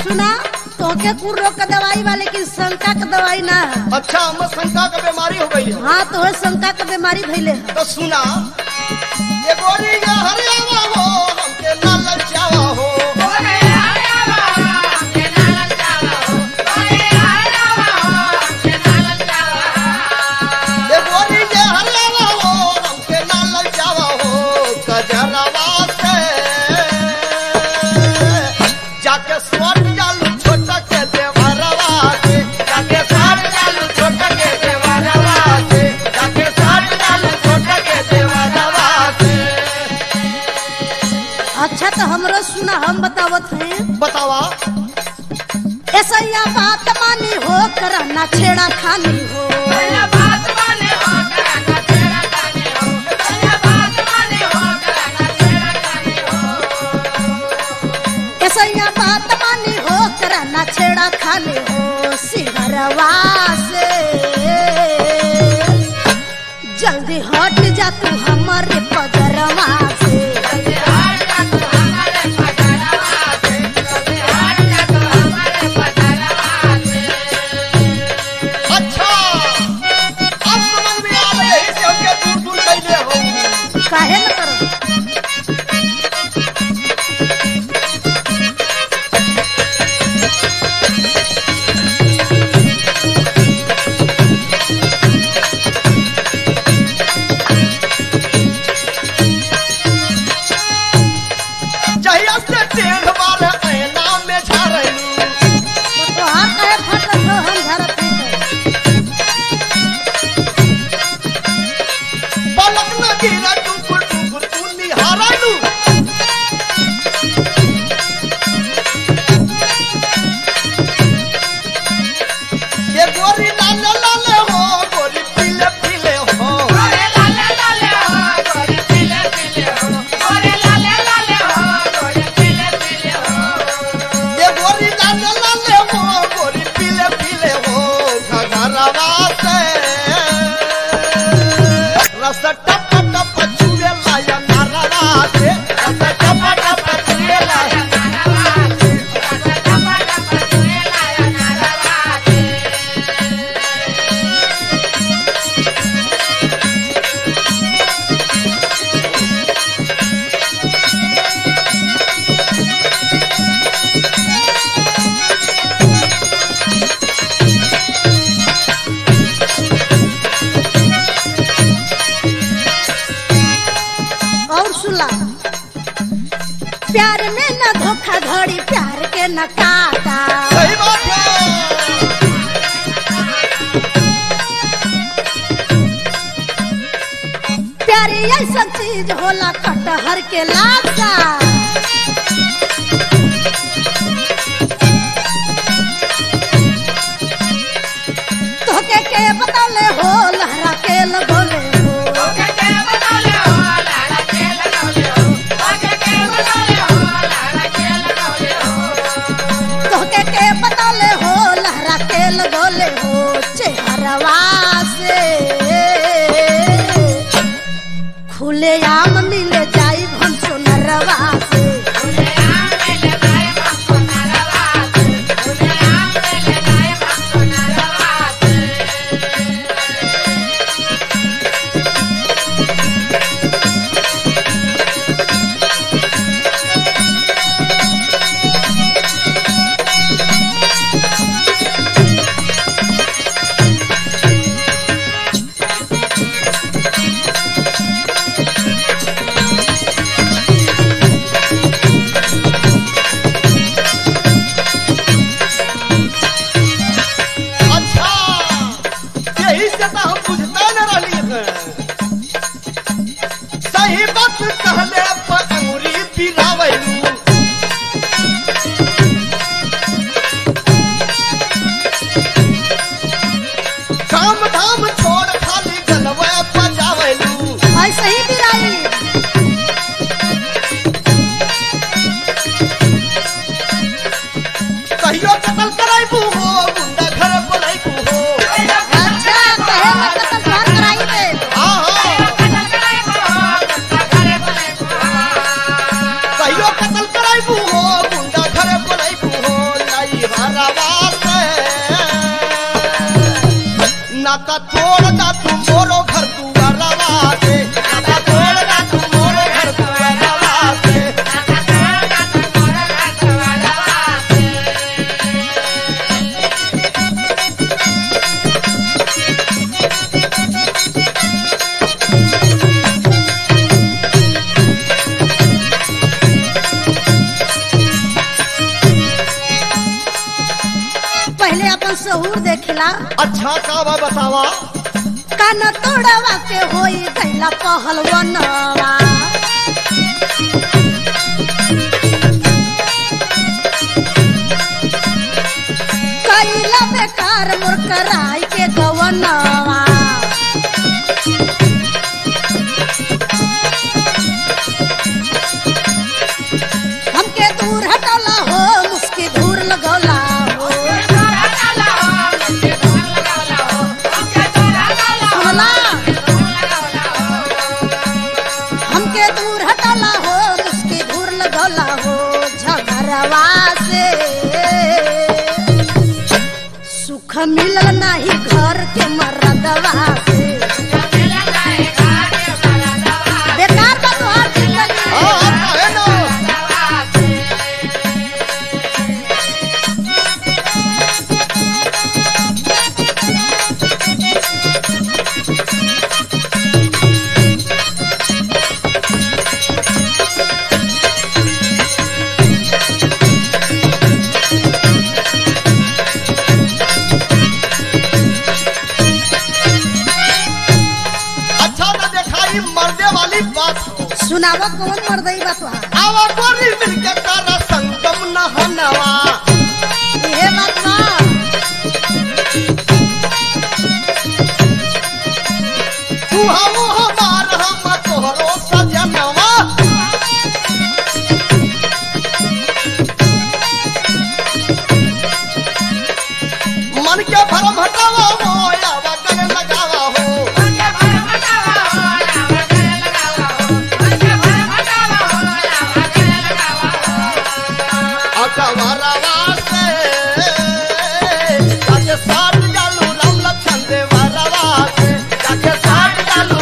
सुना तोके कुल रोग का दवाई बा लेकिन शंका का दवाई ना है। अच्छा हमर शंका का बीमारी हो गई है। हाँ तो शंका का बीमारी धैले है। तो सुना ये गोरी ये हरियावा हो हमके ना ललचावा हो ये गोरी ये हरियावा हो हमके ना ललचावा हो कजरवा से जाके स्वर चालू छोटा के देवरवा से जाके स्वर चालू छोटा के देवरवा से जाके स्वर चालू छोटा के देवरवा से। अच्छा तो हमरो सुना हम बतावत हैं। बतावा ऐसा या बात मानी हो करना छेड़ा खानी हो ऐसा या बात मानी हो करना छेड़ा खानी हो सिहरवा से जल्दी हट जा तू हमारे पगरवा से। अच्छा अब समझ में आ गया यही से हमके दूर दूर कैले हो काहे न करो जहिया से टेढ़ बार ऐना में झाड़लू तो हाथ काहे फटत हो हम झरत हैं। पलक न गिरा टुकुर टुकुर तू निहारलू ये गोरी लाल लाल हो गोरी पीले पीले हो ये गोरी लाल लाल हो गोरी पीले पीले हो घघरवा से रस टप टप चुए लाया नारवा से रस टप टप चुए लाया और सुला प्यार में न धोखाधड़ी प्यार के न काटा सही बात है प्यार ऐसा चीज होला कटहर के लाशा तोके के बतौले हो लहरा के लगोले हो तोके के बतौले हो लहरा के लगोले हो चेहरवा से खुले आम मिले जाई हम सोनरवा से। अच्छा यही से तो हम बुझता न रही हैं सही बात कहले पर अंगुरी पिरावलू काम धाम छोड़ खाली गलवे पजावलू ऐसे ही बिराई कहियो कतल कराइबू हो गुंडा घर बोलाइबू हो अच्छा कहे न कतल घर कराई दे हाँ हाँ कहियो कतल कराइबू हो गुंडा घर बोलाइबू हो देवरवा से नाता तोड़ दा तू मोरो घर दुआरवा से नाता तोड़ दा तू मोरो घर दुआरवा से पहले अपन सहूर देखला। अच्छा का बा बतावा। कान तोड़वा के होई गैला पहलवनवा कैला बेकार मोर कराई के गवनवा हमके दूर हटला हो मुस्की दूर लगौला हो सुनला हमके दूर हटला हो मुस्की दूर लगौला हो झगड़वा से सुख मिलल नहीं घर के मरदवा से बेकार बा तोहार जिंदगी। काहे ना अच्छा तो दिखाई मर्दे वाली बात हो। सुनावा कौन मर्दई बा तोहार आवा गोरी मिलके तारा संगम नहनवा इहे बात बा तू हम हमार हम तोहरो सजनवा मन के भरम हटावा हो आवा गले लगावा हो अटवरवा से जाके साथ जालू राम लखन देवरवा से जाके साथ जालू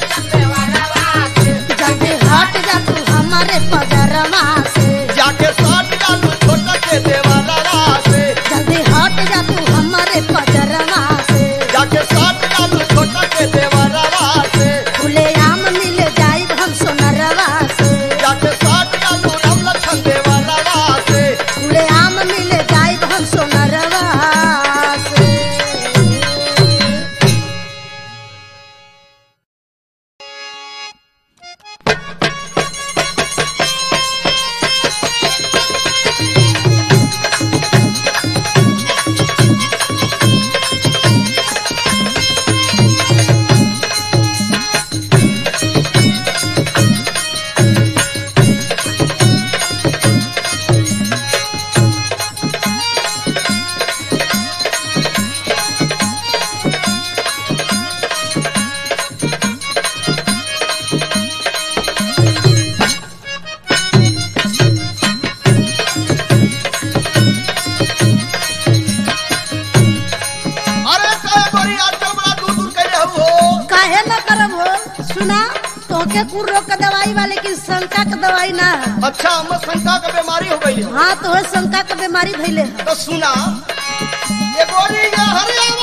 जल्दी हट जा तू हमारे पजरवा से जाके साथ जालू छोटा के देवरवा से जल्दी हट जा तू हमारे पजरवा से जाके साथ जालू छोटा के देवरवा से खुले आम मिल जाई हम सोनरवा से जाके साथ जालू राम लखन देवरवा से खुले आम मिल जाई हम सोनरवा से। अरे काहे गोरी आजकल बड़ा दूर दूर करे हो काहे न करब हो सुना तोके कुल रोग का दवाई बा लेकिन शंका का दवाई ना है। अच्छा हम शंका का बीमारी हो गई है हाँ तो शंका का बीमारी धैले है। तो सुना ये गोरी ये हरियाणा